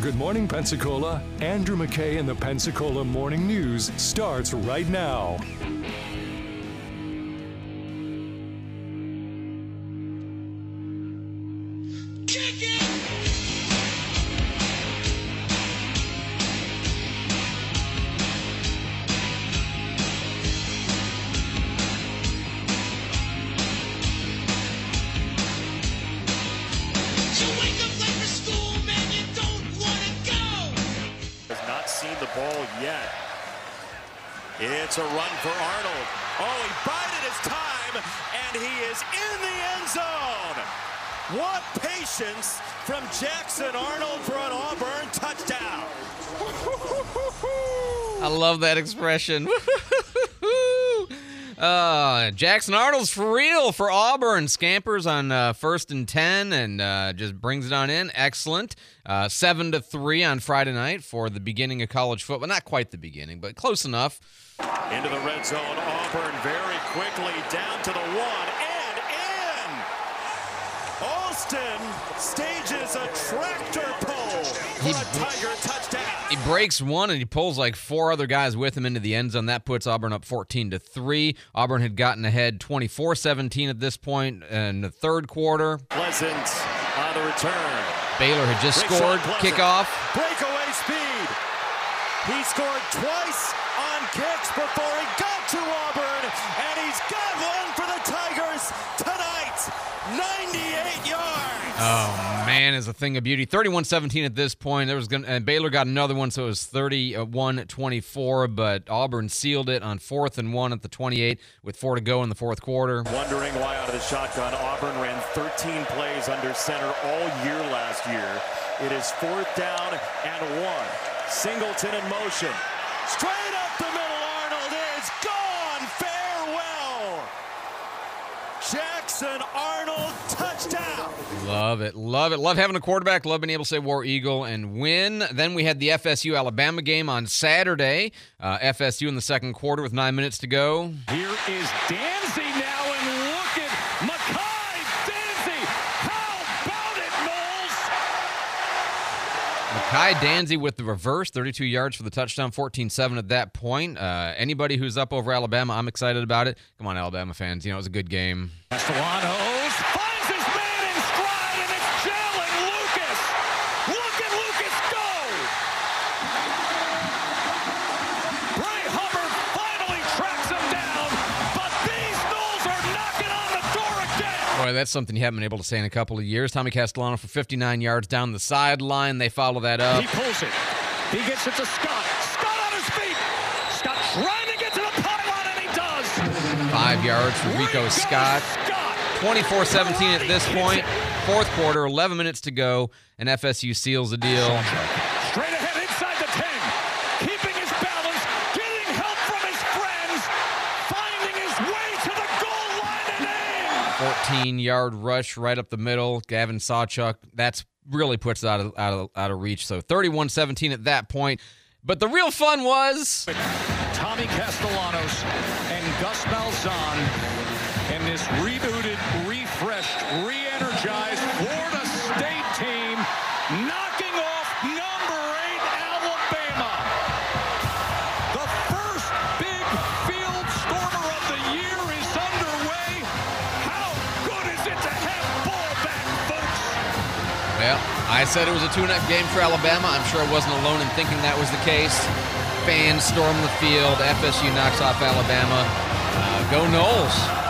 Good Morning Pensacola. Andrew McKay and the Pensacola Morning News starts right now. The ball yet. It's a run for Arnold. Oh, he bided his time, and he is in the end zone. What patience from Jackson Arnold for an Auburn touchdown. I love that expression. Jackson Arnold's for real for Auburn. Scampers on 1st and 10 and just brings it on in. Excellent. 7-3 on Friday night for the beginning of college football. Not quite the beginning, but close enough. Into the red zone. Auburn very quickly down to the 1 and in. Alston stages a tractor pull for a Tiger touchdown. He breaks one and he pulls like 4 other guys with him into the end zone. That puts Auburn up 14-3. Auburn had gotten ahead 24-17 at this point in the third quarter. Pleasant on the return. Baylor had just scored. Kickoff. Breakaway speed. He scored twice on kicks before he got to Auburn, and he's got one for the Tigers tonight. 98 yards. Oh, man, is a thing of beauty. 31-17 at this point. And Baylor got another one, so it was 31-24, but Auburn sealed it on 4th and 1 at the 28 with 4 to go in the fourth quarter. Wondering why out of the shotgun, Auburn ran 13 plays under center all year last year. It is 4th down and 1. Singleton in motion. Straight up the middle, Arnold is gone. Farewell. Jackson Arnold, touchdown. Love it, love it. Love having a quarterback, love being able to say War Eagle and win. Then we had the FSU-Alabama game on Saturday. FSU in the second quarter with 9 minutes to go. Here is Danzy now, and look at Makai Danzy. How about it, Knowles? Makai Danzy with the reverse, 32 yards for the touchdown, 14-7 at that point. Anybody who's up over Alabama, I'm excited about it. Come on, Alabama fans. You know, it was a good game. Castellanos finds his man in stride, and it's Jalen Lucas. Look at Lucas go. Bray Hubbard finally tracks him down, but these Knowles are knocking on the door again. Boy, that's something you haven't been able to say in a couple of years. Tommy Castellano for 59 yards down the sideline. They follow that up. He pulls it. He gets it to Scott. Scott on his feet. Scott trying to get to the pylon, and he does. 5 yards for Rico Scott. 24-17 at this point. Fourth quarter, 11 minutes to go, and FSU seals the deal. Straight ahead inside the 10. Keeping his balance, getting help from his friends, finding his way to the goal line and in. 14-yard rush right up the middle. Gavin Sawchuk, that's really puts it out of reach. So 31-17 at that point. But the real fun was Tommy Castellanos and Gus Malzahn and this rebooted, refreshed, re-energized Florida State team knocking off number 8 Alabama. The first big field stormer of the year is underway. How good is it to have ball back, folks? Well, I said it was a tune-up game for Alabama. I'm sure I wasn't alone in thinking that was the case. Fans storm the field. FSU knocks off Alabama. Go Noles.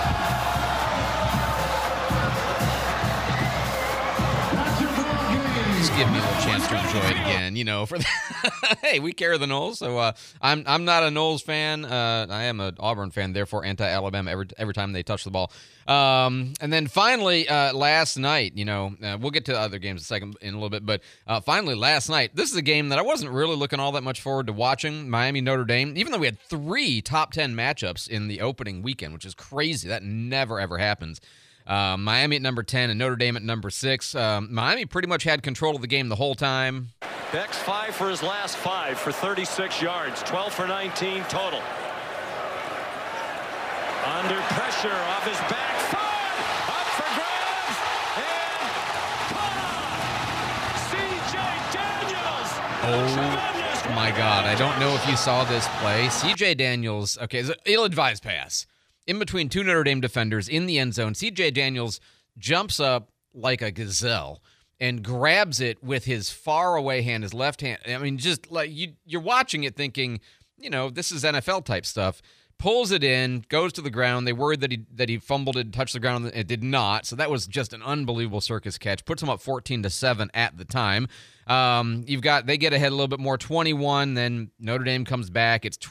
Just give me a little chance to enjoy it again, you know. For hey, we carry the Noles, so I'm not a Noles fan. I am an Auburn fan, therefore anti-Alabama every time they touch the ball. And then finally, last night, you know, we'll get to other games in a little bit, but finally last night, this is a game that I wasn't really looking all that much forward to watching. Miami Notre Dame, even though we had 3 top 10 matchups in the opening weekend, which is crazy. That never ever happens. Miami at number 10 and Notre Dame at number 6. Miami pretty much had control of the game the whole time. Beck's 5 for his last 5 for 36 yards, 12 for 19 total. Under pressure off his back foot, up for grabs, and caught. C.J. Oh, my God. I don't know if you saw this play. C.J. Daniels, okay, it's an ill-advised pass. In between two Notre Dame defenders in the end zone, C.J. Daniels jumps up like a gazelle and grabs it with his far-away hand, his left hand. I mean, just like you're watching it thinking, this is NFL-type stuff. Pulls it in, goes to the ground. They worried that he fumbled it, touched the ground. It did not. So that was just an unbelievable circus catch. Puts them up 14-7 at the time. They get ahead a little bit more, 21. Then Notre Dame comes back. It's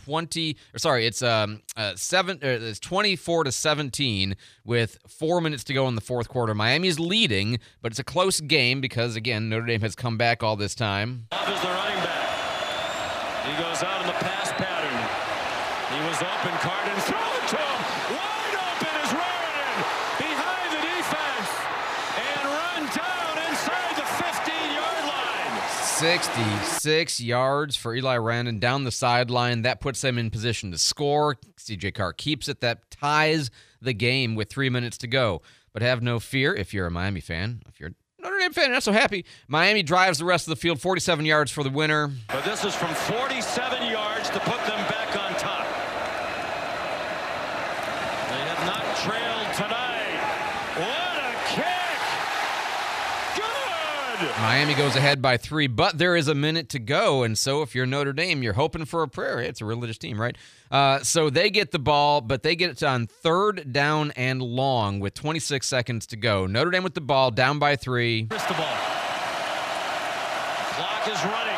24-17 with 4 minutes to go in the fourth quarter. Miami's leading, but it's a close game because again Notre Dame has come back all this time. Love is the running back. He goes out in the pass pattern. He was open, Carden, throw it to him. Wide open is Rarian behind the defense and run down inside the 15-yard line. 66 yards for Eli Randon down the sideline. That puts them in position to score. C.J. Carr keeps it. That ties the game with 3 minutes to go. But have no fear if you're a Miami fan. If you're a Notre Dame fan, not so happy. Miami drives the rest of the field, 47 yards for the winner. But this is from 47 yards to put them back on top. They have not trailed tonight. What a kick! Good! Miami goes ahead by 3, but there is a minute to go, and so if you're Notre Dame, you're hoping for a prayer. It's a religious team, right? So they get the ball, but they get it on 3rd down and long with 26 seconds to go. Notre Dame with the ball, down by 3. Cristobal. Clock is running.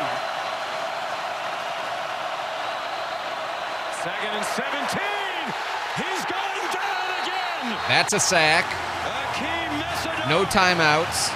2nd and 17. He's going down again. That's a sack. No timeouts.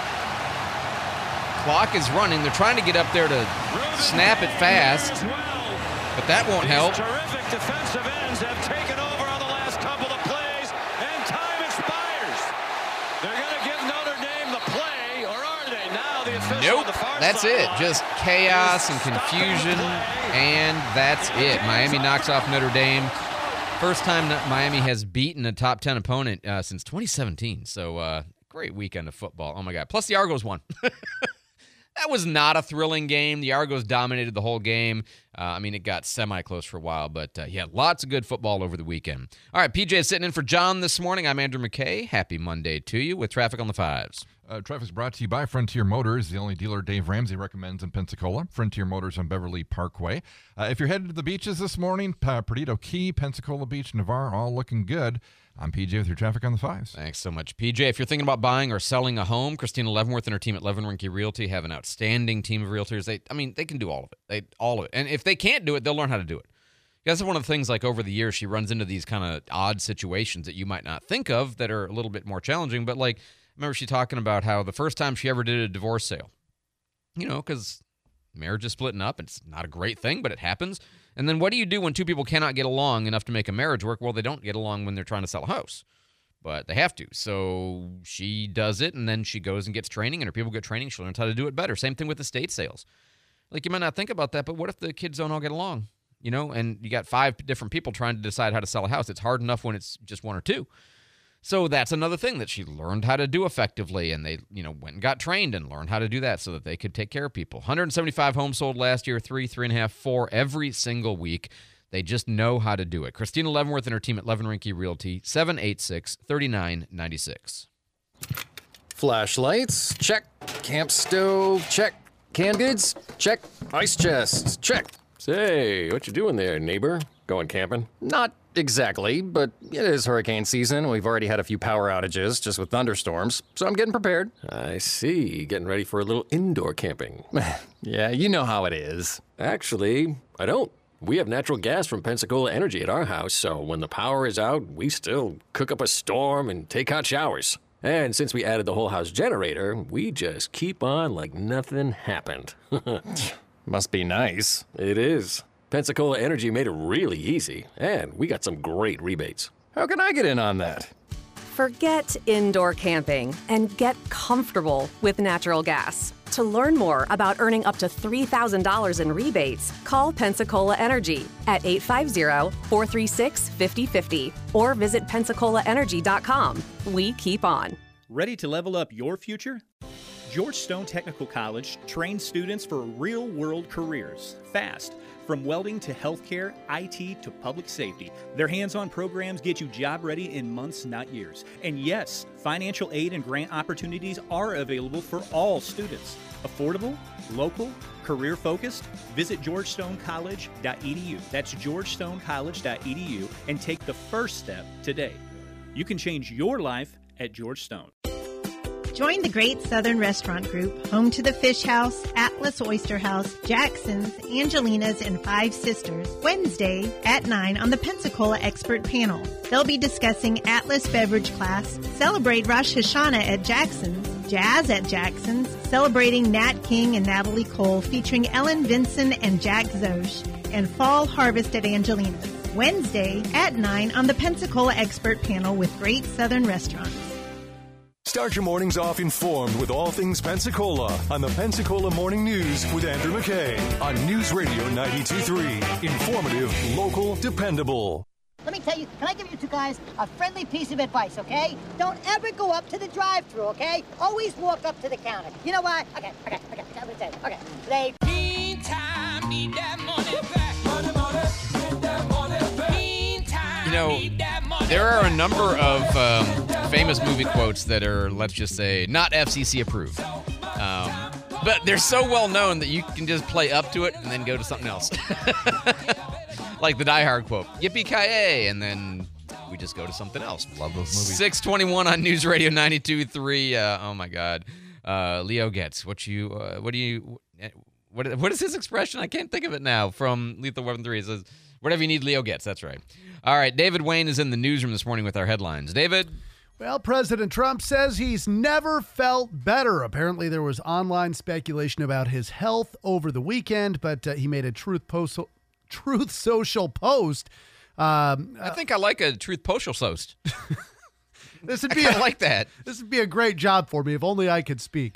Clock is running. They're trying to get up there to snap it fast, but that won't help. Terrific defensive ends have taken over on the last couple of plays, and time expires. They're going to give Notre Dame the play, or are they? Now the official on the far That's it. Just chaos and confusion, and that's it. Miami knocks off Notre Dame. First time Miami has beaten a top 10 opponent since 2017. So great weekend of football. Oh, my God. Plus the Argos won. That was not a thrilling game. The Argos dominated the whole game. It got semi-close for a while, but lots of good football over the weekend. All right, PJ is sitting in for John this morning. I'm Andrew McKay. Happy Monday to you with Traffic on the Fives. Traffic's brought to you by Frontier Motors, the only dealer Dave Ramsey recommends in Pensacola. Frontier Motors on Beverly Parkway. If you're headed to the beaches this morning, Perdido Key, Pensacola Beach, Navarre, all looking good. I'm PJ with your Traffic on the Fives. Thanks so much, PJ. If you're thinking about buying or selling a home, Christina Leavenworth and her team at Leavenworth Realty have an outstanding team of realtors. They can do all of it. All of it. And if they can't do it, they'll learn how to do it. That's one of the things, like over the years, she runs into these kind of odd situations that you might not think of that are a little bit more challenging. But like, I remember she talking about how the first time she ever did a divorce sale, because marriage is splitting up. It's not a great thing, but it happens. And then what do you do when two people cannot get along enough to make a marriage work? Well, they don't get along when they're trying to sell a house, but they have to. So she does it, and then she goes and gets training, and her people get training. She learns how to do it better. Same thing with estate sales. Like, you might not think about that, but what if the kids don't all get along? And you got 5 different people trying to decide how to sell a house. It's hard enough when it's just 1 or 2. So that's another thing that she learned how to do effectively, and they, went and got trained and learned how to do that so that they could take care of people. 175 homes sold last year, 3.5, 4 every single week. They just know how to do it. Christina Leavenworth and her team at Leavenworth Realty, 786-3996. Flashlights, check. Camp stove, check. Canned goods, check. Ice chest, check. Say, what you doing there, neighbor? Going camping? Not exactly, but it is hurricane season. We've already had a few power outages just with thunderstorms, so I'm getting prepared. I see. Getting ready for a little indoor camping. Yeah, you know how it is. Actually, I don't. We have natural gas from Pensacola Energy at our house, so when the power is out, we still cook up a storm and take hot showers. And since we added the whole house generator, we just keep on like nothing happened. Must be nice. It is. Pensacola Energy made it really easy, and we got some great rebates. How can I get in on that? Forget indoor camping and get comfortable with natural gas. To learn more about earning up to $3,000 in rebates, call Pensacola Energy at 850-436-5050 or visit PensacolaEnergy.com. We keep on. Ready to level up your future? George Stone Technical College trains students for real-world careers, fast. From welding to healthcare, IT to public safety, their hands-on programs get you job-ready in months, not years. And yes, financial aid and grant opportunities are available for all students. Affordable, local, career-focused? Visit georgestoncollege.edu. That's georgestoncollege.edu and take the first step today. You can change your life at George Stone. Join the Great Southern Restaurant Group, home to the Fish House, Atlas Oyster House, Jackson's, Angelina's, and Five Sisters, Wednesday at 9 on the Pensacola Expert Panel. They'll be discussing Atlas Beverage Class, celebrate Rosh Hashanah at Jackson's, Jazz at Jackson's, celebrating Nat King and Natalie Cole, featuring Ellen Vinson and Jack Zosh, and Fall Harvest at Angelina's, Wednesday at 9 on the Pensacola Expert Panel with Great Southern Restaurants. Start your mornings off informed with all things Pensacola on the Pensacola Morning News with Andrew McKay on News Radio 92.3. Informative, local, dependable. Let me tell you, can I give you two guys a friendly piece of advice, okay? Don't ever go up to the drive-thru, okay? Always walk up to the counter. You know why? Okay. I'm gonna tell you. Okay. Today. Meantime, need that money back. Money, need that money back. Meantime, You know, there are a number of famous movie quotes that are, let's just say, not FCC approved. But they're so well known that you can just play up to it and then go to something else. Like the Die Hard quote, "Yippee-ki-yay," and then we just go to something else. Love those movies. 621 on News Radio 92.3. Oh my God, Leo Getz. What is his expression? I can't think of it now. From Lethal Weapon 3, it says, "Whatever you need, Leo Getz." That's right. All right, David Wayne is in the newsroom this morning with our headlines. David. Well, President Trump says he's never felt better. Apparently, there was online speculation about his health over the weekend, but he made a Truth Social post. I think I like a Truth Social post. This would be I like that. This would be a great job for me if only I could speak.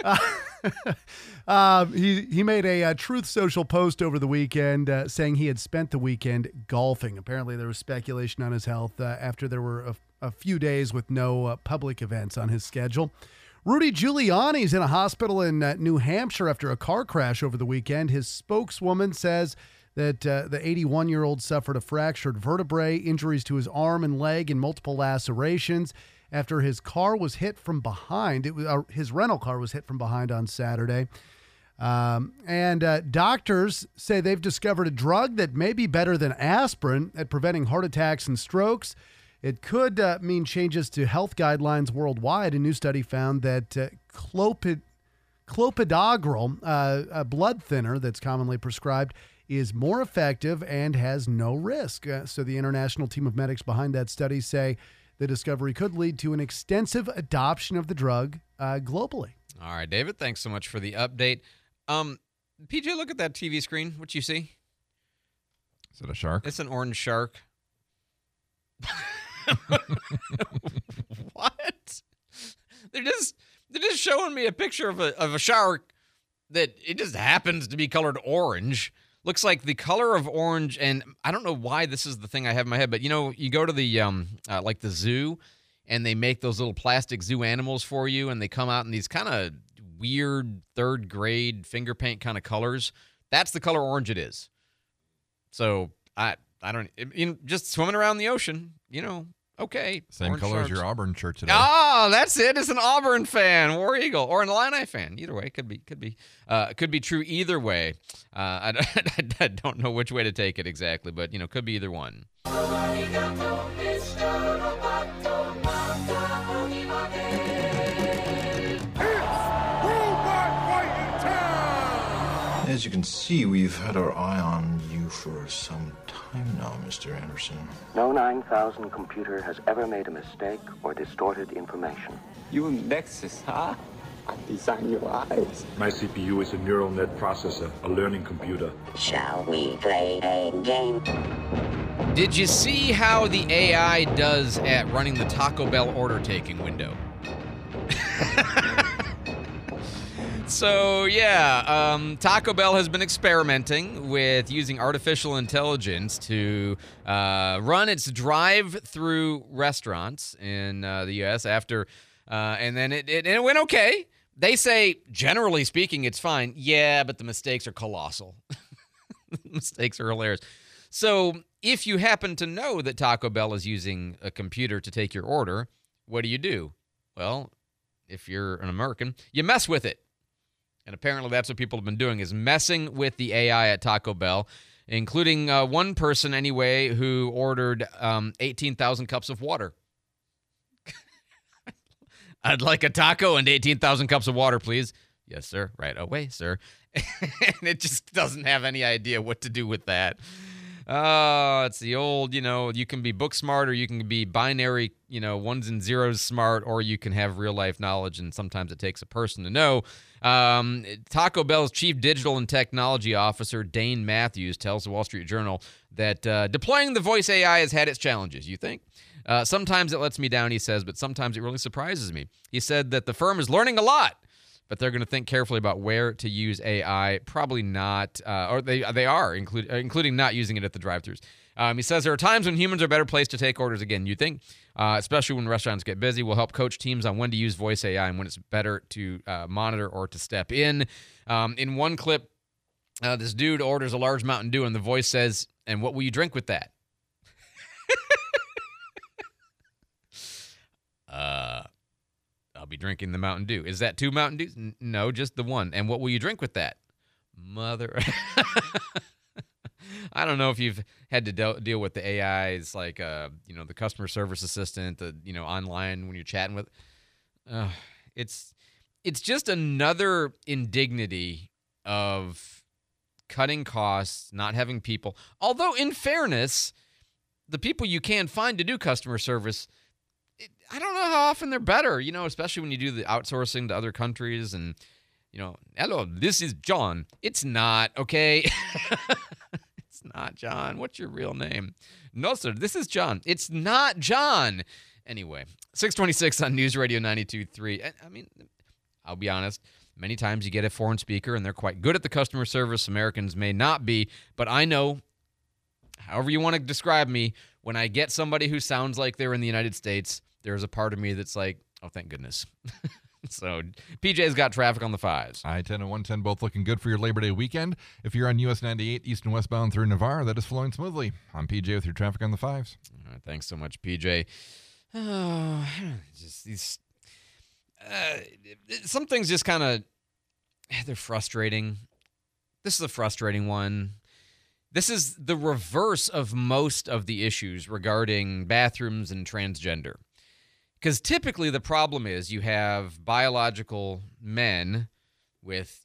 He made a Truth Social post over the weekend saying he had spent the weekend golfing. Apparently, there was speculation on his health after there were a few days with no public events on his schedule. Rudy Giuliani's in a hospital in New Hampshire after a car crash over the weekend. His spokeswoman says that the 81-year-old suffered a fractured vertebrae, injuries to his arm and leg, and multiple lacerations after his car was hit from behind. His rental car was hit from behind on Saturday. And doctors say they've discovered a drug that may be better than aspirin at preventing heart attacks and strokes. It could mean changes to health guidelines worldwide. A new study found that clopidogrel, a blood thinner that's commonly prescribed, is more effective and has no risk. So the international team of medics behind that study say the discovery could lead to an extensive adoption of the drug globally. All right, David, thanks so much for the update. PJ, look at that TV screen. What you see? Is it a shark? It's an orange shark. What? They're just showing me a picture of a shark that it just happens to be colored orange. Looks like the color of orange, and I don't know why this is the thing I have in my head, but you know, you go to the like the zoo, and they make those little plastic zoo animals for you, and they come out in these kind of weird third grade finger paint kind of colors. That's the color orange it is. So I don't, just swimming around the ocean, okay. Same color as your Auburn shirt today. Oh, that's it. It's an Auburn fan, War Eagle, or an Illini fan. Either way, could be true either way. I don't know which way to take it exactly, but could be either one. As you can see, we've had our eye on you for some time now, Mr. Anderson. No 9000 computer has ever made a mistake or distorted information. You Nexus, huh? I designed your eyes. My CPU is a neural net processor, a learning computer. Shall we play a game? Did you see how the AI does at running the Taco Bell order taking window? So, Taco Bell has been experimenting with using artificial intelligence to run its drive-through restaurants in the U.S. after, and then it went okay, they say, generally speaking, it's fine. Yeah, but the mistakes are colossal. Mistakes are hilarious. So if you happen to know that Taco Bell is using a computer to take your order, what do? Well, if you're an American, you mess with it. And apparently that's what people have been doing, is messing with the AI at Taco Bell, including one person anyway who ordered 18,000 cups of water. I'd like a taco and 18,000 cups of water, please. Yes, sir. Right away, sir. And it just doesn't have any idea what to do with that. It's the old, you can be book smart, or you can be binary, ones and zeros smart, or you can have real life knowledge, and sometimes it takes a person to know. Taco Bell's chief digital and technology officer, Dane Matthews, tells the Wall Street Journal that deploying the voice AI has had its challenges, you think? Sometimes it lets me down, he says, but sometimes it really surprises me. He said that the firm is learning a lot, but they're going to think carefully about where to use AI. Probably not, or they are, including not using it at the drive-thrus. He says there are times when humans are a better place to take orders again, you think, especially when restaurants get busy. We'll help coach teams on when to use voice AI and when it's better to monitor or to step in. In one clip, this dude orders a large Mountain Dew, and the voice says, "And what will you drink with that?" I'll be drinking the Mountain Dew. Is that 2 Mountain Dews? No, just the one. And what will you drink with that? Mother. I don't know if you've had to deal with the AIs, like, the customer service assistant, online when you're chatting with. It's just another indignity of cutting costs, not having people. Although, in fairness, the people you can find to do customer service, I don't know how often they're better, especially when you do the outsourcing to other countries and, hello, this is John. It's not, okay? It's not John. What's your real name? No, sir, this is John. It's not John. Anyway, 626 on News Radio 92.3. I mean, I'll be honest. Many times you get a foreign speaker and they're quite good at the customer service. Americans may not be, but I know, however you want to describe me, when I get somebody who sounds like they're in the United States, there's a part of me that's like, oh, thank goodness. So PJ's got traffic on the 5s. I-10 and 110 both looking good for your Labor Day weekend. If you're on US 98 east and westbound through Navarre, that is flowing smoothly. I'm PJ with your traffic on the 5s. All right, thanks so much, PJ. Oh, just these some things just kind of, they're frustrating. This is a frustrating one. This is the reverse of most of the issues regarding bathrooms and transgender. Because typically the problem is you have biological men with,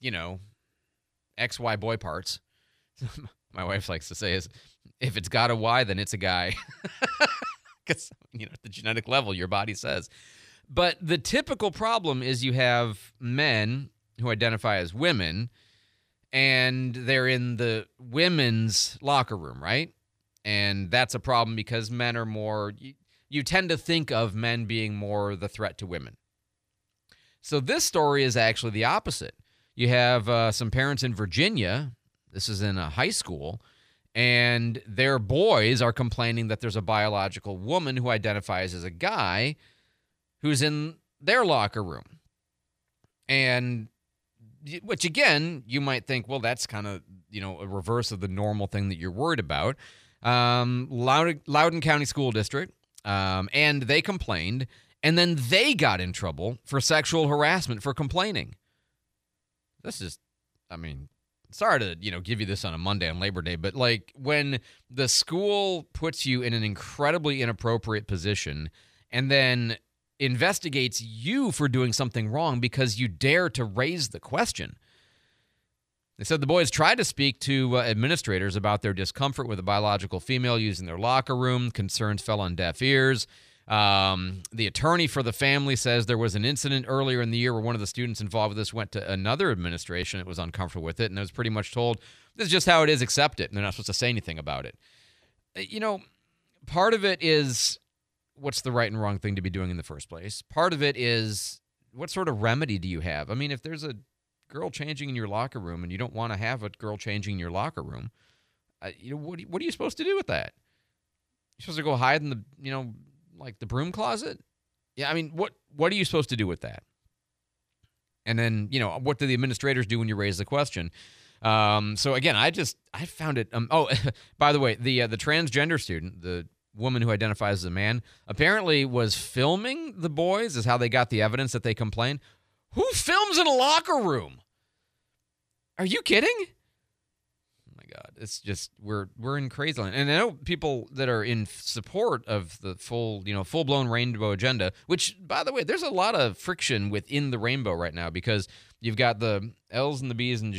XY boy parts. My wife likes to say is, if it's got a Y, then it's a guy. Because, at the genetic level, your body says. But the typical problem is you have men who identify as women, and they're in the women's locker room, right? And that's a problem because men are more, you tend to think of men being more the threat to women. So this story is actually the opposite. You have some parents in Virginia, this is in a high school, and their boys are complaining that there's a biological woman who identifies as a guy who's in their locker room. And which, again, you might think, well, that's kind of, a reverse of the normal thing that you're worried about. Loudoun County School District, and they complained, and then they got in trouble for sexual harassment for complaining. This is, sorry to, give you this on a Monday on Labor Day, but like when the school puts you in an incredibly inappropriate position and then investigates you for doing something wrong because you dare to raise the question. They said the boys tried to speak to administrators about their discomfort with a biological female using their locker room. Concerns fell on deaf ears. The attorney for the family says there was an incident earlier in the year where one of the students involved with this went to another administration that was uncomfortable with it, and was pretty much told, this is just how it is, accept it, and they're not supposed to say anything about it. Part of it is, what's the right and wrong thing to be doing in the first place? Part of it is, what sort of remedy do you have? If there's a girl changing in your locker room and you don't want to have a girl changing in your locker room, what are you supposed to do with that? You're supposed to go hide in the, like the broom closet? Yeah, what are you supposed to do with that? And then, what do the administrators do when you raise the question? So again, I found it. By the way, the transgender student, the woman who identifies as a man, apparently was filming the boys, is how they got the evidence that they complained. Who films in a locker room? Are you kidding? Oh my God, it's just we're in crazy land. And I know people that are in support of the full-blown rainbow agenda, which, by the way, there's a lot of friction within the rainbow right now because you've got the L's and the B's and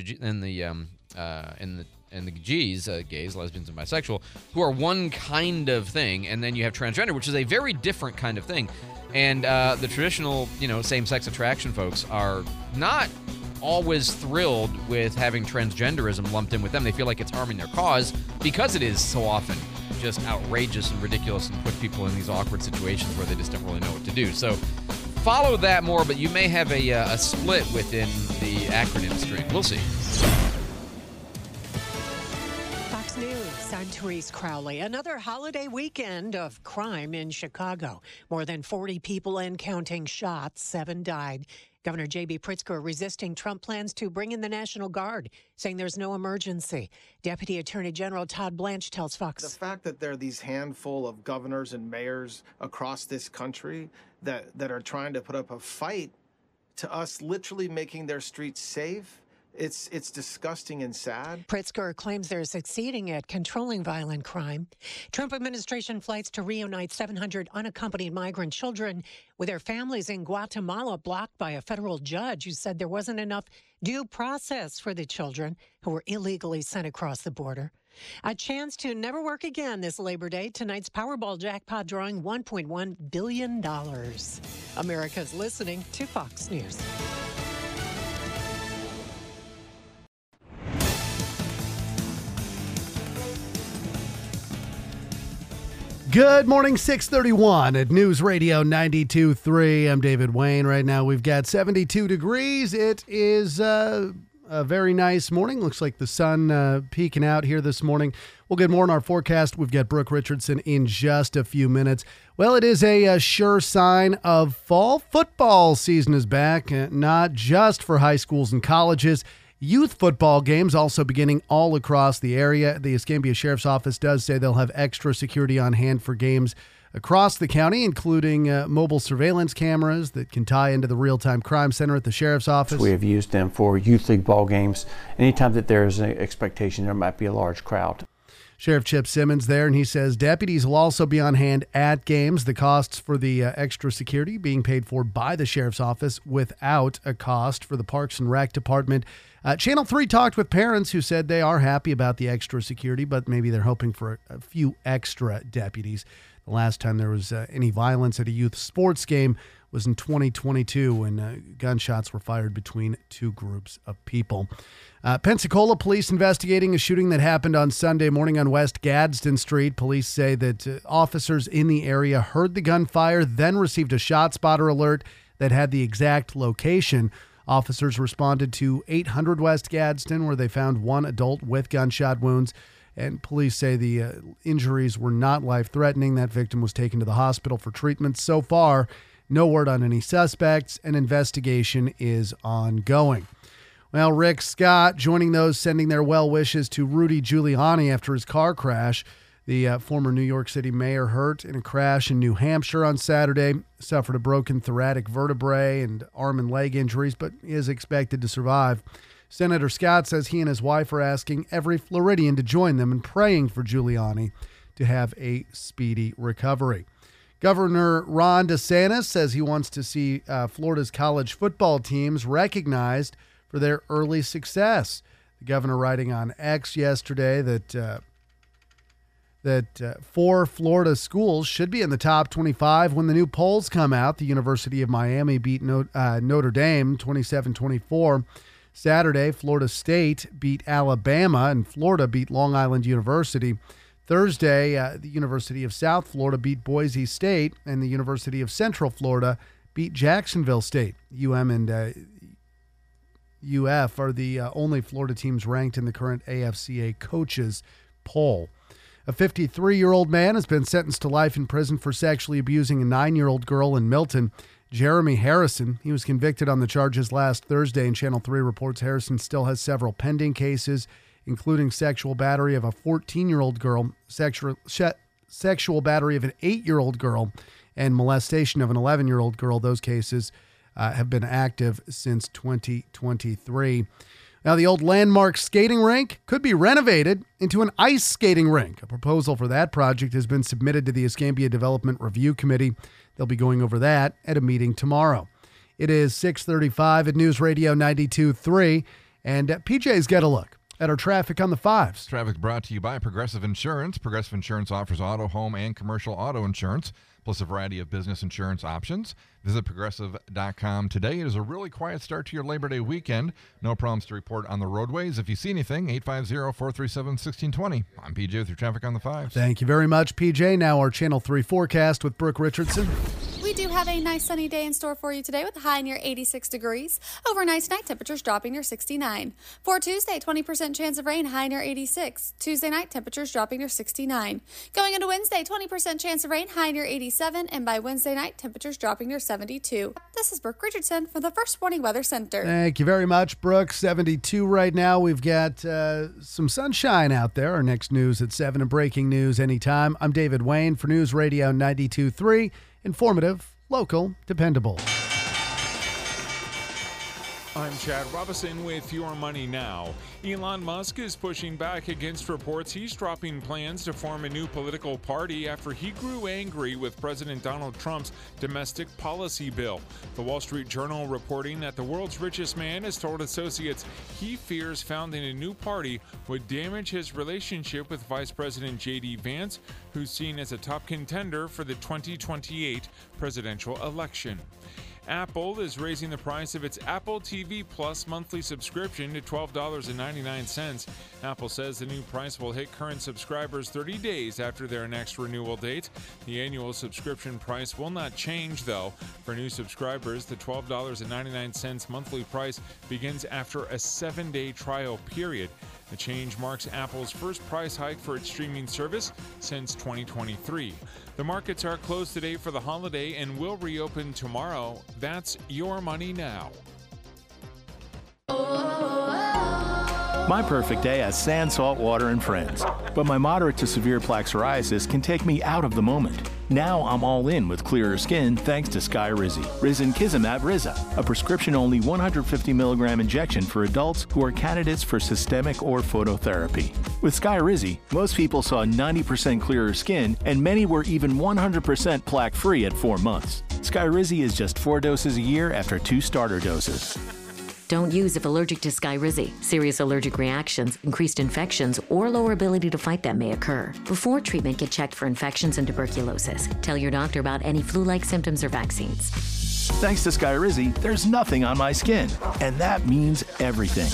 the G's, gays, lesbians, and bisexual, who are one kind of thing, and then you have transgender, which is a very different kind of thing. And the traditional, same-sex attraction folks are not always thrilled with having transgenderism lumped in with them. They feel like it's harming their cause because it is so often just outrageous and ridiculous and put people in these awkward situations where they just don't really know what to do. So follow that more, but you may have a split within the acronym stream. We'll see. Fox News, I'm Therese Crowley. Another holiday weekend of crime in Chicago. More than 40 people and counting shot, 7 died. Governor J.B. Pritzker resisting Trump plans to bring in the National Guard, saying there's no emergency. Deputy Attorney General Todd Blanche tells Fox. The fact that there are these handful of governors and mayors across this country that are trying to put up a fight to us literally making their streets safe, it's disgusting and sad. Pritzker claims they're succeeding at controlling violent crime. Trump administration flights to reunite 700 unaccompanied migrant children with their families in Guatemala blocked by a federal judge who said there wasn't enough due process for the children who were illegally sent across the border. A chance to never work again this Labor Day. Tonight's Powerball jackpot drawing $1.1 billion. America's listening to Fox News. Good morning, 6:31 at News Radio 92.3. I'm David Wayne. Right now we've got 72 degrees. It is a very nice morning. Looks like the sun peeking out here this morning. We'll get more on our forecast. We've got Brooke Richardson in just a few minutes. Well, it is a sure sign of fall football season is back, not just for high schools and colleges. Youth football games also beginning all across the area. The Escambia Sheriff's Office does say they'll have extra security on hand for games across the county, including mobile surveillance cameras that can tie into the real-time crime center at the Sheriff's Office. We have used them for youth league ball games. Anytime that there's an expectation there might be a large crowd. Sheriff Chip Simmons there, and he says deputies will also be on hand at games. The costs for the extra security being paid for by the Sheriff's Office without a cost for the Parks and Rec Department. Channel 3 talked with parents who said they are happy about the extra security, but maybe they're hoping for a few extra deputies. The last time there was any violence at a youth sports game was in 2022 when gunshots were fired between two groups of people. Pensacola police investigating a shooting that happened on Sunday morning on West Gadsden Street. Police say that officers in the area heard the gunfire, then received a shot spotter alert that had the exact location. Officers responded to 800 West Gadsden, where they found one adult with gunshot wounds. And police say the injuries were not life-threatening. That victim was taken to the hospital for treatment. So far, no word on any suspects. An investigation is ongoing. Well, Rick Scott joining those sending their well wishes to Rudy Giuliani after his car crash. The former New York City mayor hurt in a crash in New Hampshire on Saturday, suffered a broken thoracic vertebrae and arm and leg injuries, but is expected to survive. Senator Scott says he and his wife are asking every Floridian to join them in praying for Giuliani to have a speedy recovery. Governor Ron DeSantis says he wants to see Florida's college football teams recognized for their early success. The governor writing on X yesterday that 4 Florida schools should be in the top 25 when the new polls come out. The University of Miami beat Notre Dame 27-24. Saturday, Florida State beat Alabama, and Florida beat Long Island University. Thursday, the University of South Florida beat Boise State, and the University of Central Florida beat Jacksonville State. UM and UF are the only Florida teams ranked in the current AFCA coaches poll. A 53-year-old man has been sentenced to life in prison for sexually abusing a 9-year-old girl in Milton. Jeremy Harrison. He was convicted on the charges last Thursday, and Channel 3 reports Harrison still has several pending cases, including sexual battery of a 14-year-old girl, sexual battery of an 8-year-old girl, and molestation of an 11-year-old girl. Those cases have been active since 2023. Now, the old Landmark skating rink could be renovated into an ice skating rink. A proposal for that project has been submitted to the Escambia Development Review Committee. They'll be going over that at a meeting tomorrow. It is 6:35 at News Radio 92.3, and PJ's got a look at our traffic on the 5s. Traffic brought to you by Progressive Insurance. Progressive Insurance offers auto, home, and commercial auto insurance, plus a variety of business insurance options. Visit Progressive.com today. It is a really quiet start to your Labor Day weekend. No problems to report on the roadways. If you see anything, 850-437-1620. I'm PJ with your traffic on the 5s. Thank you very much, PJ. Now our Channel 3 forecast with Brooke Richardson. We do have a nice sunny day in store for you today with a high near 86 degrees. Overnight tonight, temperatures dropping near 69. For Tuesday, 20% chance of rain, high near 86. Tuesday night, temperatures dropping near 69. Going into Wednesday, 20% chance of rain, high near 87. And by Wednesday night, temperatures dropping near 72. This is Brooke Richardson from the First Warning Weather Center. Thank you very much, Brooke. 72 right now. We've got some sunshine out there. Our next news at 7 and breaking news anytime. I'm David Wayne for News Radio 92.3. Informative, local, dependable. I'm Chad Robinson with Your Money Now. Elon Musk is pushing back against reports he's dropping plans to form a new political party after he grew angry with President Donald Trump's domestic policy bill. The Wall Street Journal reporting that the world's richest man has told associates he fears founding a new party would damage his relationship with Vice President J.D. Vance, who's seen as a top contender for the 2028 presidential election. Apple is raising the price of its Apple TV Plus monthly subscription to $12.99. Apple says the new price will hit current subscribers 30 days after their next renewal date. The annual subscription price will not change, though. For new subscribers, the $12.99 monthly price begins after a 7-day trial period. The change marks Apple's first price hike for its streaming service since 2023. The markets are closed today for the holiday and will reopen tomorrow. That's Your Money Now. My perfect day has sand, salt water, and friends. But my moderate to severe plaque psoriasis can take me out of the moment. Now I'm all in with clearer skin thanks to Skyrizi. Risankizumab Riza, a prescription-only 150 milligram injection for adults who are candidates for systemic or phototherapy. With Skyrizi, most people saw 90% clearer skin, and many were even 100% plaque-free at 4 months. Skyrizi is just 4 doses a year after 2 starter doses. Don't use if allergic to Skyrizi. Serious allergic reactions, increased infections, or lower ability to fight them may occur. Before treatment, get checked for infections and tuberculosis. Tell your doctor about any flu-like symptoms or vaccines. Thanks to Skyrizi, there's nothing on my skin, and that means everything.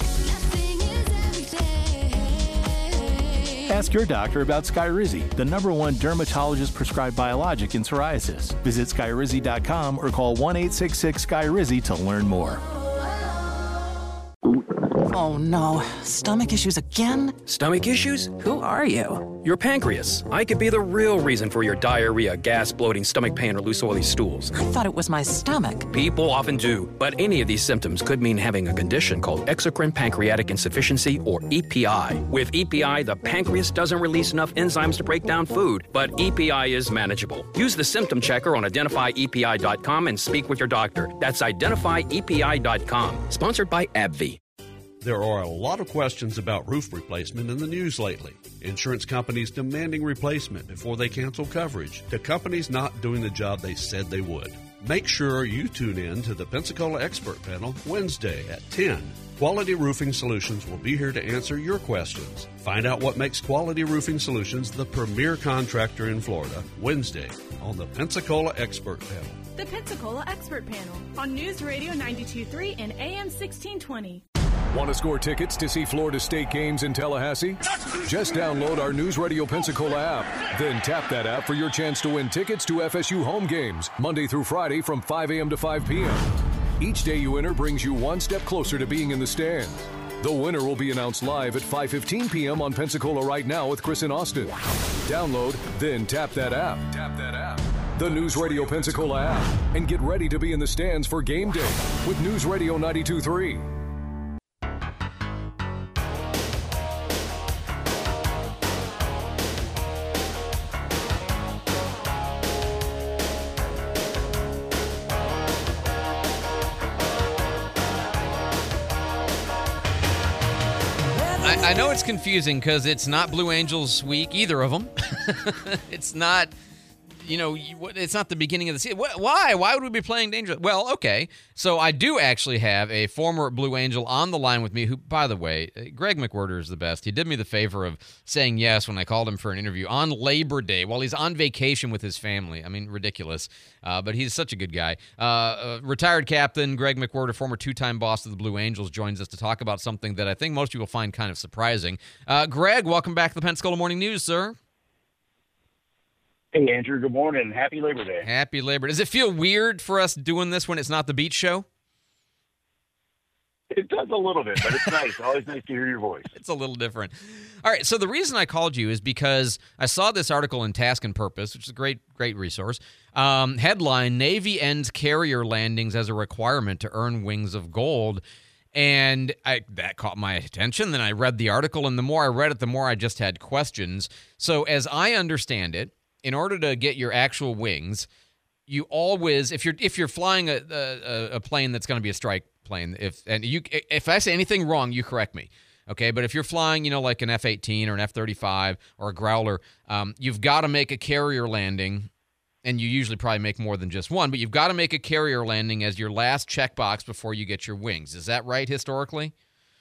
Ask your doctor about Skyrizi, the #1 dermatologist-prescribed biologic in psoriasis. Visit Skyrizi.com or call 1-866-SKYRIZI to learn more. Oh no, stomach issues again? Stomach issues? Who are you? Your pancreas. I could be the real reason for your diarrhea, gas, bloating, stomach pain, or loose oily stools. I thought it was my stomach. People often do, but any of these symptoms could mean having a condition called exocrine pancreatic insufficiency, or EPI. With EPI, the pancreas doesn't release enough enzymes to break down food, but EPI is manageable. Use the symptom checker on identifyepi.com and speak with your doctor. That's identifyepi.com. Sponsored by AbbVie. There are a lot of questions about roof replacement in the news lately. Insurance companies demanding replacement before they cancel coverage to companies not doing the job they said they would. Make sure you tune in to the Pensacola Expert Panel Wednesday at 10. Quality Roofing Solutions will be here to answer your questions. Find out what makes Quality Roofing Solutions the premier contractor in Florida Wednesday on the Pensacola Expert Panel. The Pensacola Expert Panel on News Radio 92.3 and AM 1620. Want to score tickets to see Florida State games in Tallahassee? Just download our News Radio Pensacola app. Then tap that app for your chance to win tickets to FSU home games, Monday through Friday from 5 a.m. to 5 p.m. Each day you enter brings you one step closer to being in the stands. The winner will be announced live at 5:15 p.m. on Pensacola Right Now with Chris and Austin. Download, then tap that app. Tap that app. the News Radio Pensacola app, and get ready to be in the stands for game day with News Radio 92.3. I know it's confusing because it's not Blue Angels week, either of them. It's not, it's not the beginning of the season. Why? Why would we be playing Dangerous? Well, okay. So I do actually have a former Blue Angel on the line with me who, by the way, Greg McWhirter is the best. He did me the favor of saying yes when I called him for an interview on Labor Day while he's on vacation with his family. I mean, ridiculous. But he's such a good guy. Retired captain Greg McWhirter, former two-time boss of the Blue Angels, joins us to talk about something that I think most people find kind of surprising. Greg, welcome back to the Pensacola Morning News, sir. Hey, Andrew. Good morning. Happy Labor Day. Happy Labor Day. Does it feel weird for us doing this when it's not the beach show? It does a little bit, but it's nice. Always nice to hear your voice. It's a little different. All right, so the reason I called you is because I saw this article in Task and Purpose, which is a great resource. Headline, Navy ends carrier landings as a requirement to earn wings of gold. And that caught my attention. Then I read the article, and the more I read it, the more I just had questions. So as I understand it, in order to get your actual wings, you always, if you're flying a plane that's going to be a strike plane, if I say anything wrong, you correct me, okay? But if you're flying, like an F-18 or an F-35 or a Growler, you've got to make a carrier landing, and you usually probably make more than just one, but you've got to make a carrier landing as your last checkbox before you get your wings. Is that right historically?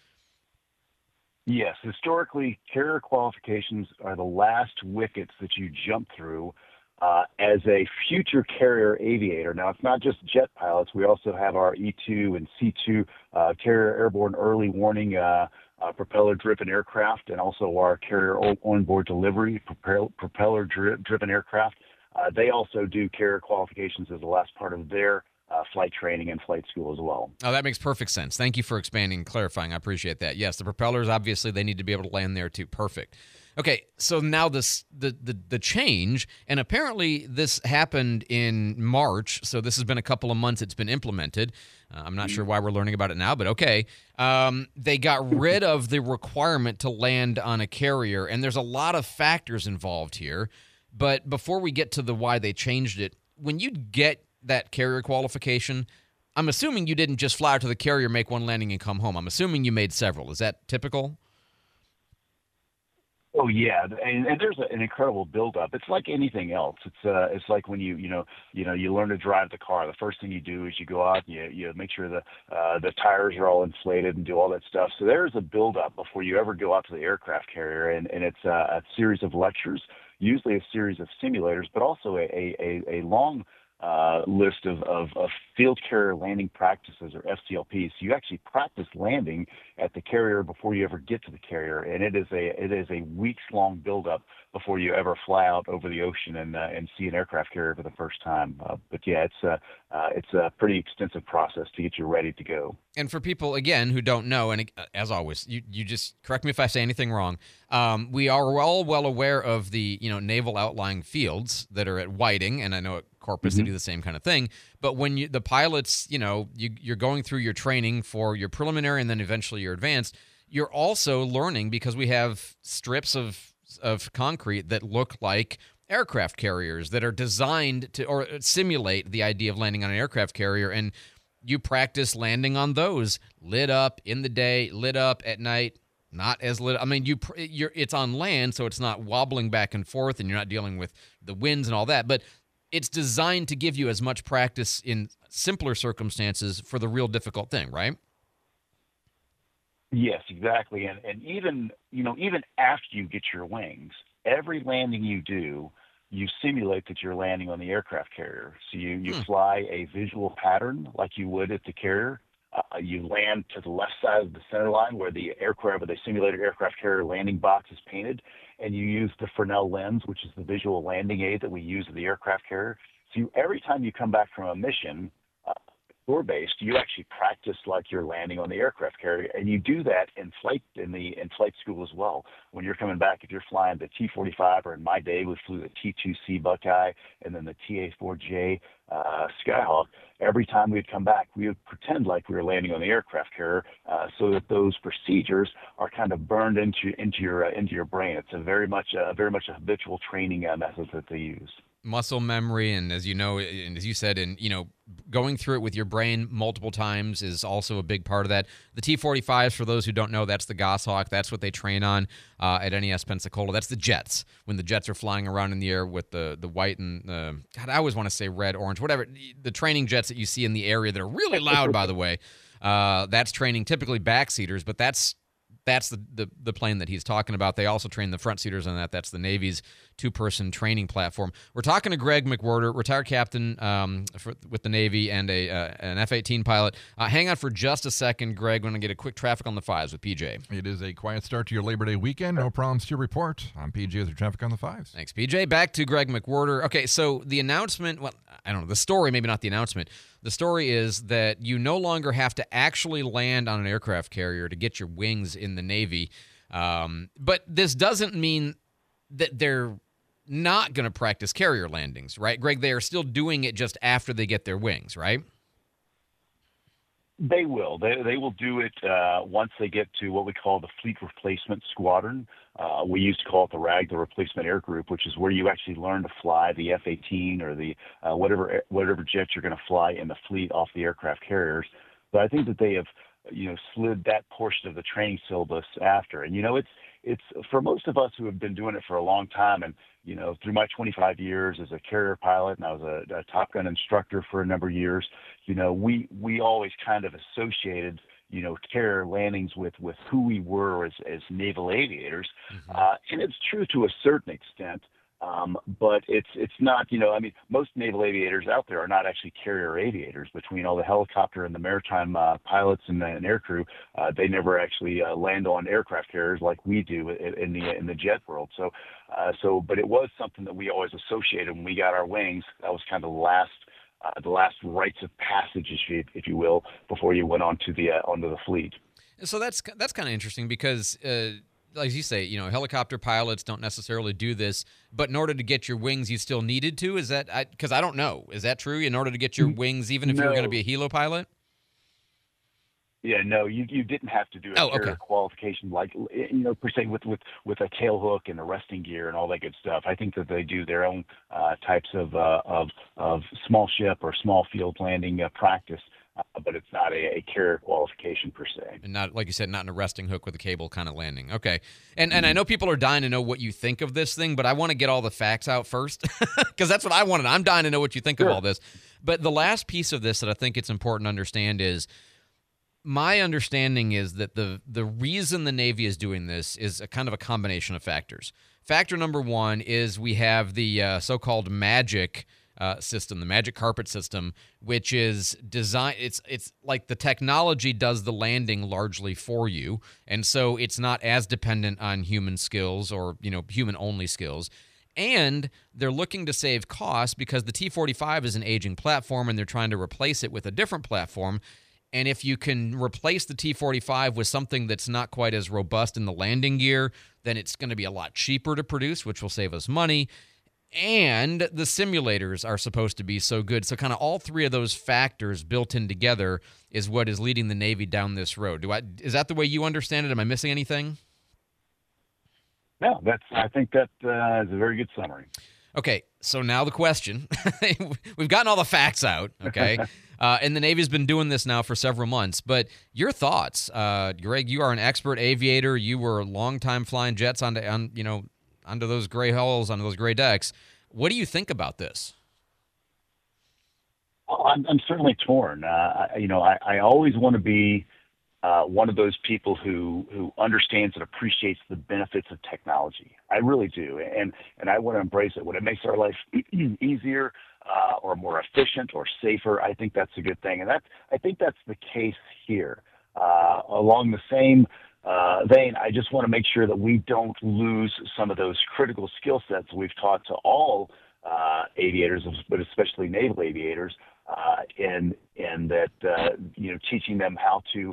Yes, historically, carrier qualifications are the last wickets that you jump through as a future carrier aviator. Now, it's not just jet pilots. We also have our E2 and C2 carrier airborne early warning propeller-driven aircraft, and also our carrier onboard delivery propeller-driven aircraft. They also do carrier qualifications as the last part of their flight training and flight school as well. Oh, that makes perfect sense. Thank you for expanding and clarifying. I appreciate that. Yes, the propellers, obviously, they need to be able to land there too. Perfect. Okay, so now the change, and apparently this happened in March, so this has been a couple of months it's been implemented. I'm not sure why we're learning about it now, but okay. They got rid of the requirement to land on a carrier, and there's a lot of factors involved here. But before we get to the why they changed it, when you get that carrier qualification, I'm assuming you didn't just fly out to the carrier, make one landing, and come home. I'm assuming you made several. Is that typical? Oh yeah, and there's an incredible buildup. It's like anything else. It's like when you learn to drive the car. The first thing you do is you go out, you make sure the tires are all inflated and do all that stuff. So there's a buildup before you ever go out to the aircraft carrier, and it's a series of lectures, usually a series of simulators, but also a long list of field carrier landing practices, or FCLPs. So you actually practice landing at the carrier before you ever get to the carrier, and it is a weeks-long buildup before you ever fly out over the ocean and see an aircraft carrier for the first time. But yeah, it's a pretty extensive process to get you ready to go. And for people, again, who don't know, and as always, you just correct me if I say anything wrong, we are all well aware of the naval outlying fields that are at Whiting, and I know at Corpus they do the same kind of thing. But when the pilots, you're going through your training for your preliminary and then eventually your advanced, you're also learning, because we have strips of concrete that look like aircraft carriers that are designed to or simulate the idea of landing on an aircraft carrier, and you practice landing on those, lit up in the day, lit up at night, not as lit. I mean, it's on land, so it's not wobbling back and forth, and you're not dealing with the winds and all that, but it's designed to give you as much practice in simpler circumstances for the real difficult thing, right? Yes, exactly. And even after you get your wings, every landing you do, you simulate that you're landing on the aircraft carrier. So you fly a visual pattern like you would at the carrier. You land to the left side of the center line where the simulated aircraft carrier landing box is painted, and you use the Fresnel lens, which is the visual landing aid that we use at the aircraft carrier. So every time you come back from a mission, shore-based, you actually practice like you're landing on the aircraft carrier, and you do that in flight school as well. When you're coming back, if you're flying the T-45, or in my day, we flew the T-2C Buckeye and then the TA-4J Skyhawk. Every time we'd come back, we would pretend like we were landing on the aircraft carrier, so that those procedures are kind of burned into your brain. It's a very much a habitual training method that they use. Muscle memory, and as you know, and as you said, and going through it with your brain multiple times is also a big part of that. The T-45s, for those who don't know, that's the Goshawk. That's what they train on at NES Pensacola. That's the jets, when the jets are flying around in the air with the white and God, I always want to say red, orange, whatever. The training jets that you see in the area that are really loud, by the way. That's training typically backseaters, but that's the plane that he's talking about. They also train the front seaters on that. That's the Navy's two-person training platform. We're talking to Greg McWhorter, retired captain with the Navy and an F-18 pilot. Hang on for just a second, Greg. We're going to get a quick traffic on the fives with PJ. It is a quiet start to your Labor Day weekend. No problems to report. I'm PJ with your traffic on the fives. Thanks, PJ. Back to Greg McWhorter. Okay, so the announcement, well, I don't know, the story, maybe not the announcement. The story is that you no longer have to actually land on an aircraft carrier to get your wings in the Navy. But this doesn't mean that they're not going to practice carrier landings, right? Greg, they are still doing it just after they get their wings, right? They will. They will do it once they get to what we call the Fleet Replacement Squadron. We used to call it the RAG, the Replacement Air Group, which is where you actually learn to fly the F-18 or the whatever jet you're going to fly in the fleet off the aircraft carriers. But I think that they have slid that portion of the training syllabus after. And it's for most of us who have been doing it for a long time, and through my 25 years as a carrier pilot, and I was a Top Gun instructor for a number of years, we always kind of associated carrier landings with who we were as naval aviators. And it's true to a certain extent, but it's not, most naval aviators out there are not actually carrier aviators. Between all the helicopter and the maritime pilots and air crew, they never actually land on aircraft carriers like we do in the jet world. But it was something that we always associated when we got our wings. That was kind of the last rites of passage, if you will, before you went onto the fleet. So that's kind of interesting because, like you say, helicopter pilots don't necessarily do this, but in order to get your wings, you still needed to. Is that because I don't know? Is that true? In order to get your wings, even if you were going to be a helo pilot? Yeah, no, you didn't have to do a carrier qualification like per se with a tail hook and the resting gear and all that good stuff. I think that they do their own types of small ship or small field landing practice, but it's not a carrier qualification per se. And not, like you said, not in a resting hook with a cable kind of landing. Okay, and I know people are dying to know what you think of this thing, but I want to get all the facts out first because that's what I wanted. I'm dying to know what you think of all this. But the last piece of this that I think it's important to understand is, my understanding is that the reason the Navy is doing this is a kind of a combination of factors. Factor number one is we have the so-called MAGIC system, the Magic Carpet system, which is designed. It's like the technology does the landing largely for you, and so it's not as dependent on human skills or human-only skills. And they're looking to save costs because the T-45 is an aging platform, and they're trying to replace it with a different platform. And if you can replace the T-45 with something that's not quite as robust in the landing gear, then it's going to be a lot cheaper to produce, which will save us money. And the simulators are supposed to be so good. So kind of all three of those factors built in together is what is leading the Navy down this road. Is that the way you understand it? Am I missing anything? No, I think that is a very good summary. Okay, so now the question. We've gotten all the facts out, okay? And the Navy's been doing this now for several months. But your thoughts, Greg, you are an expert aviator. You were a long time flying jets onto those gray hulls, onto those gray decks. What do you think about this? Well, I'm certainly torn. I always want to be one of those people who understands and appreciates the benefits of technology. I really do, and I want to embrace it. When it makes our life easier or more efficient or safer, I think that's a good thing, and I think that's the case here. Along the same vein, I just want to make sure that we don't lose some of those critical skill sets we've taught to all aviators, but especially naval aviators, and that teaching them how to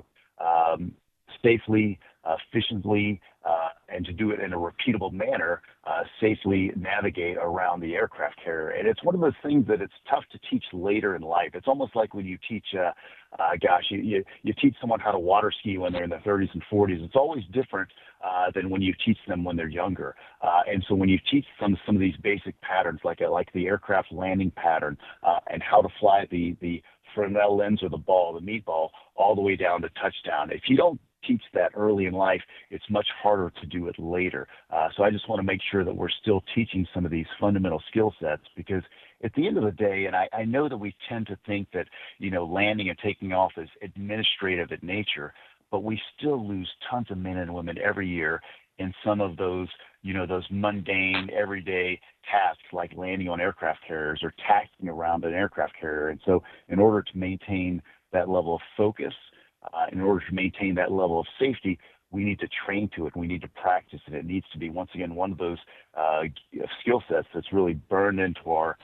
safely, efficiently, and to do it in a repeatable manner, safely navigate around the aircraft carrier. And it's one of those things that it's tough to teach later in life. It's almost like when you teach, you teach someone how to water ski when they're in their 30s and 40s. It's always different than when you teach them when they're younger. And so when you teach some of these basic patterns, like the aircraft landing pattern, and how to fly the Fresnel lens or the meatball, all the way down to touchdown. If you don't teach that early in life, it's much harder to do it later. So I just want to make sure that we're still teaching some of these fundamental skill sets, because at the end of the day, and I know that we tend to think that, landing and taking off is administrative in nature, but we still lose tons of men and women every year in some of those, those mundane, everyday tasks like landing on aircraft carriers or taxiing around an aircraft carrier. And so in order to maintain that level of focus, in order to maintain that level of safety, we need to train to it. We need to practice it. It needs to be, once again, one of those skill sets that's really burned into our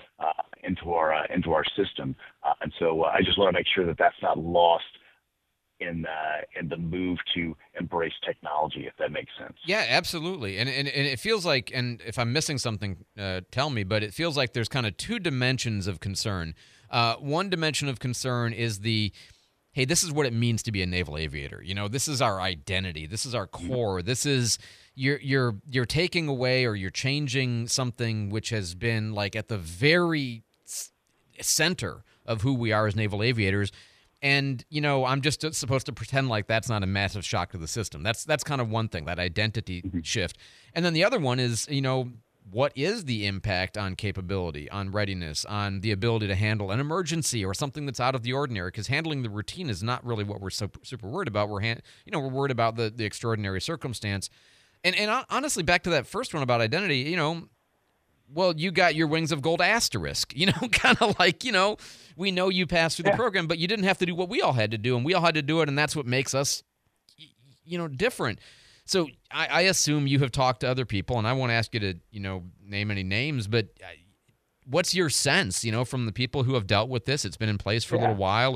system. And so I just want to make sure that that's not lost in the move to embrace technology, if that makes sense. Yeah, absolutely. And it feels like, and if I'm missing something, tell me, but it feels like there's kind of two dimensions of concern. One dimension of concern is hey, this is what it means to be a naval aviator. This is our identity. This is our core. This is you're taking away, or you're changing something which has been like at the very center of who we are as naval aviators. And, I'm just supposed to pretend like that's not a massive shock to the system. That's kind of one thing, that identity shift. And then the other one is, what is the impact on capability, on readiness, on the ability to handle an emergency or something that's out of the ordinary? Because handling the routine is not really what we're super worried about. We're worried about the extraordinary circumstance. And honestly, back to that first one about identity, well, you got your Wings of Gold asterisk, kind of like, we know you passed through the program, but you didn't have to do what we all had to do, and we all had to do it, and that's what makes us, different. So I assume you have talked to other people, and I won't ask you to, name any names, but what's your sense, from the people who have dealt with this? It's been in place for a little while.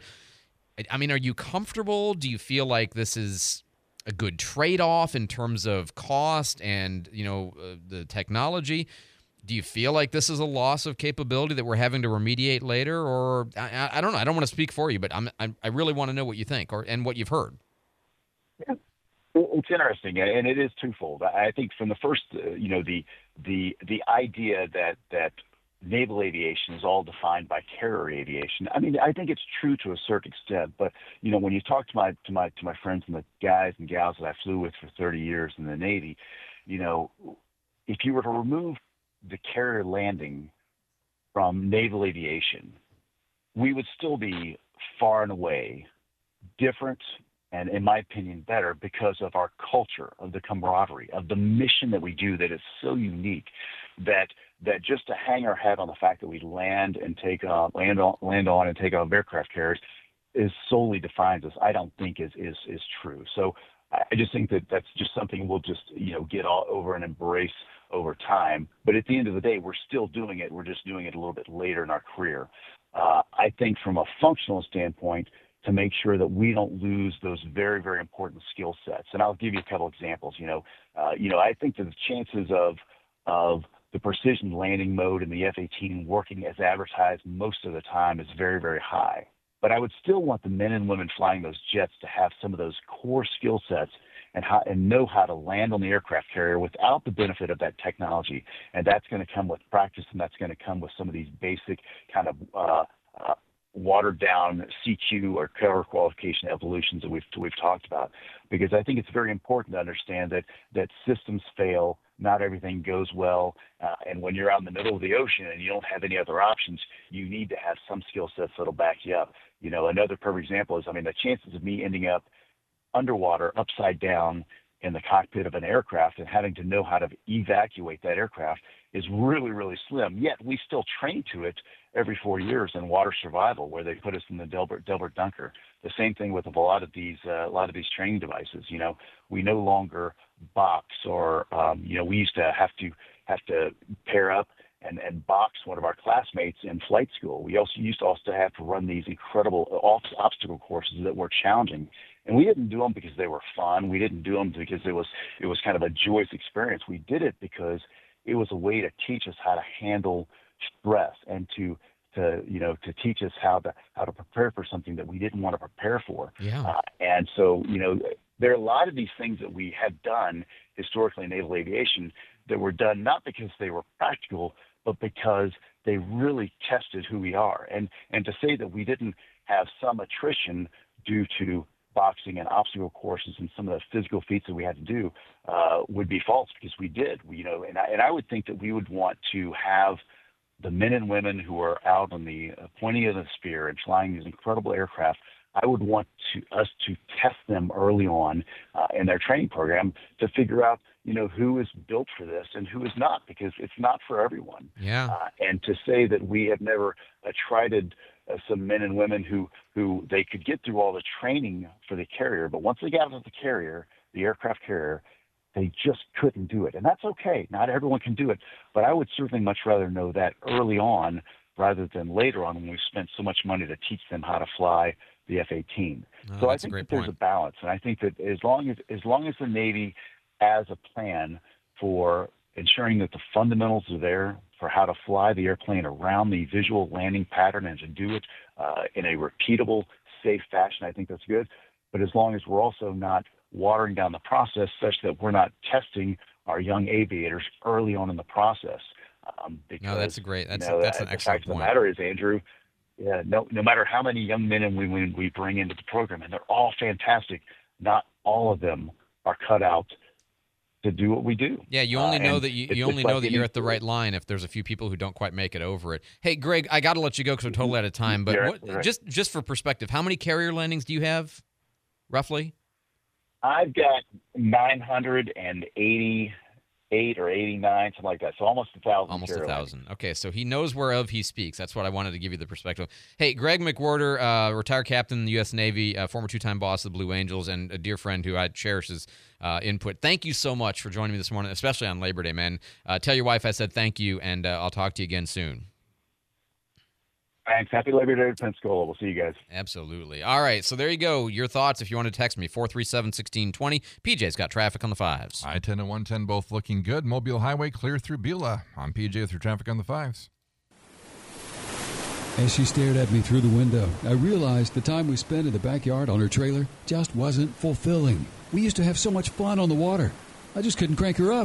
Are you comfortable? Do you feel like this is a good trade-off in terms of cost and, the technology? Do you feel like this is a loss of capability that we're having to remediate later? Or I don't know. I don't want to speak for you, but I really want to know what you think and what you've heard. Yeah. It's interesting, and it is twofold. I think from the first, the idea that naval aviation is all defined by carrier aviation. I think it's true to a certain extent, but when you talk to my friends and the guys and gals that I flew with for 30 years in the Navy, if you were to remove the carrier landing from naval aviation, we would still be far and away different and, in my opinion, better because of our culture, of the camaraderie, of the mission that we do that is so unique that just to hang our head on the fact that we land on and take off aircraft carriers is solely defines us, I don't think is true. So I just think that that's just something we'll just, get all over and embrace over time. But at the end of the day, we're still doing it. We're just doing it a little bit later in our career. I think from a functional standpoint, to make sure that we don't lose those very, very important skill sets. And I'll give you a couple examples. I think that the chances of the precision landing mode in the F-18 working as advertised most of the time is very, very high. But I would still want the men and women flying those jets to have some of those core skill sets and know how to land on the aircraft carrier without the benefit of that technology. And that's going to come with practice, and that's going to come with some of these basic kind of watered down CQ or carrier qualification evolutions that we've talked about. Because I think it's very important to understand that systems fail, not everything goes well, and when you're out in the middle of the ocean and you don't have any other options, you need to have some skill sets that'll back you up. Another perfect example is, the chances of me ending up underwater, upside down in the cockpit of an aircraft and having to know how to evacuate that aircraft is really, really slim. Yet we still train to it every 4 years in water survival, where they put us in the Delbert Dunker. The same thing with a lot of these training devices. We no longer box or we used to have to pair up and box one of our classmates in flight school. We also used to have to run these incredible obstacle courses that were challenging. And we didn't do them because they were fun. We didn't do them because it was kind of a joyous experience. We did it because it was a way to teach us how to handle stress and to teach us how to prepare for something that we didn't want to prepare for. Yeah. And so, there are a lot of these things that we have done historically in naval aviation that were done not because they were practical, but because they really tested who we are. And to say that we didn't have some attrition due to boxing and obstacle courses and some of the physical feats that we had to do would be false, because we did. And I would think that we would want to have the men and women who are out on the pointing of the spear and flying these incredible aircraft. I would want us to test them early on in their training program to figure out, who is built for this and who is not, because it's not for everyone. Yeah. And to say that we have never tried some men and women who they could get through all the training for the carrier, but once they got into the carrier, the aircraft carrier, they just couldn't do it. And that's okay. Not everyone can do it. But I would certainly much rather know that early on rather than later on when we've spent so much money to teach them how to fly the F-18. Oh, so I think that there's a balance. And I think that as long as the Navy has a plan for ensuring that the fundamentals are there for how to fly the airplane around the visual landing pattern and to do it in a repeatable, safe fashion, I think that's good. But as long as we're also not watering down the process such that we're not testing our young aviators early on in the process. Because, no, that's great. That's an excellent point. The fact of the matter is, Andrew, no matter how many young men and women we bring into the program, and they're all fantastic, not all of them are cut out to do what we do. Yeah, you only know that you only know that you're at the right line if there's a few people who don't quite make it over it. Hey, Greg, I got to let you go because we're totally out of time. But just for perspective, how many carrier landings do you have, roughly? I've got 988 or 89, something like that. So almost 1,000. Almost 1,000. Okay, so he knows whereof he speaks. That's what I wanted to give you the perspective. Hey, Greg McWhorter, retired captain in the U.S. Navy, former two-time boss of the Blue Angels, and a dear friend who I cherish his input. Thank you so much for joining me this morning, especially on Labor Day, man. Tell your wife I said thank you, and I'll talk to you again soon. Thanks. Happy Labor Day to Pensacola. We'll see you guys. Absolutely. All right, so there you go. Your thoughts, if you want to text me, 437-1620. PJ's got traffic on the 5s. I-10 and 110 both looking good. Mobile Highway clear through Beulah. I'm PJ through traffic on the 5s. As she stared at me through the window, I realized the time we spent in the backyard on her trailer just wasn't fulfilling. We used to have so much fun on the water. I just couldn't crank her up.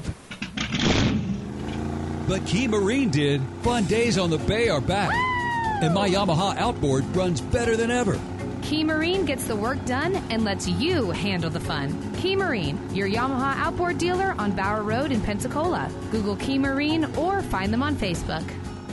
But Key Marine did. Fun days on the bay are back. And my Yamaha outboard runs better than ever. Key Marine gets the work done and lets you handle the fun. Key Marine, your Yamaha outboard dealer on Bower Road in Pensacola. Google Key Marine or find them on Facebook.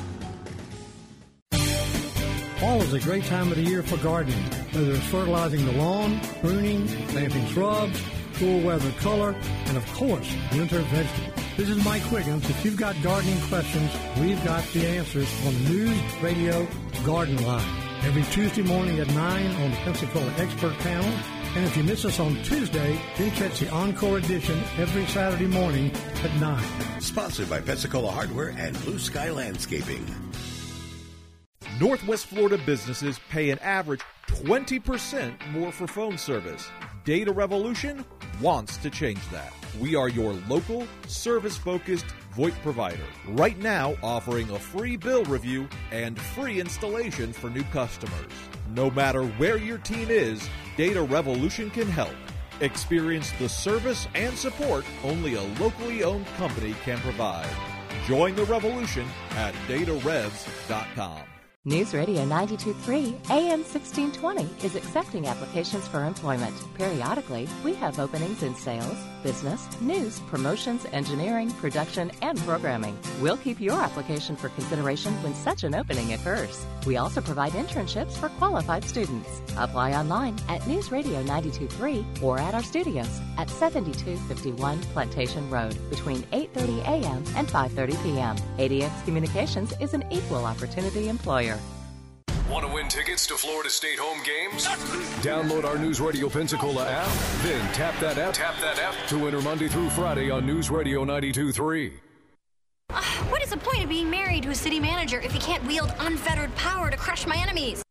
Fall is a great time of the year for gardening, whether it's fertilizing the lawn, pruning, planting shrubs, cool weather color, and of course, winter vegetables. This is Mike Quiggins. If you've got gardening questions, we've got the answers on the News Radio Garden Line. Every Tuesday morning at 9 on the Pensacola Expert Panel. And if you miss us on Tuesday, then catch the encore edition every Saturday morning at 9. Sponsored by Pensacola Hardware and Blue Sky Landscaping. Northwest Florida businesses pay an average 20% more for phone service. Data Revolution wants to change that. We are your local, service-focused VoIP provider. Right now, offering a free bill review and free installation for new customers. No matter where your team is, Data Revolution can help. Experience the service and support only a locally owned company can provide. Join the revolution at datarevs.com. News Radio 92.3 AM 1620 is accepting applications for employment. Periodically, we have openings in sales, business, news, promotions, engineering, production, and programming. We'll keep your application for consideration when such an opening occurs. We also provide internships for qualified students. Apply online at News Radio 92.3 or at our studios at 7251 Plantation Road between 8:30 a.m. and 5:30 p.m. ADX Communications is an equal opportunity employer. Want to win tickets to Florida State home games? Download our News Radio Pensacola app, then tap that app to enter Monday through Friday on News Radio 92.3. What is the point of being married to a city manager if he can't wield unfettered power to crush my enemies?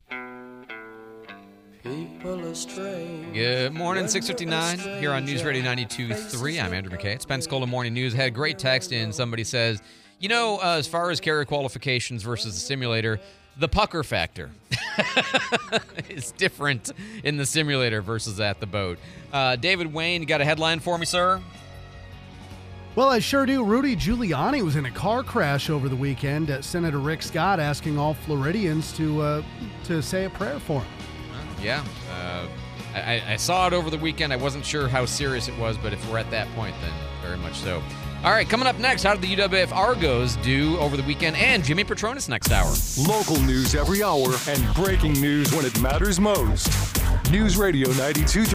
Good morning, 6:59 here on News Radio 92.3. I'm Andrew McKay. It's Pensacola Morning News. Had a great text in. Somebody says, as far as carrier qualifications versus the simulator, the pucker factor is different in the simulator versus at the boat. David Wayne, you got a headline for me, sir? Well, I sure do. Rudy Giuliani was in a car crash over the weekend. Senator Rick Scott asking all Floridians to say a prayer for him. Yeah. I saw it over the weekend. I wasn't sure how serious it was, but if we're at that point, then very much so. All right, coming up next, how did the UWF Argos do over the weekend? And Jimmy Petronas next hour. Local news every hour and breaking news when it matters most. News Radio 92.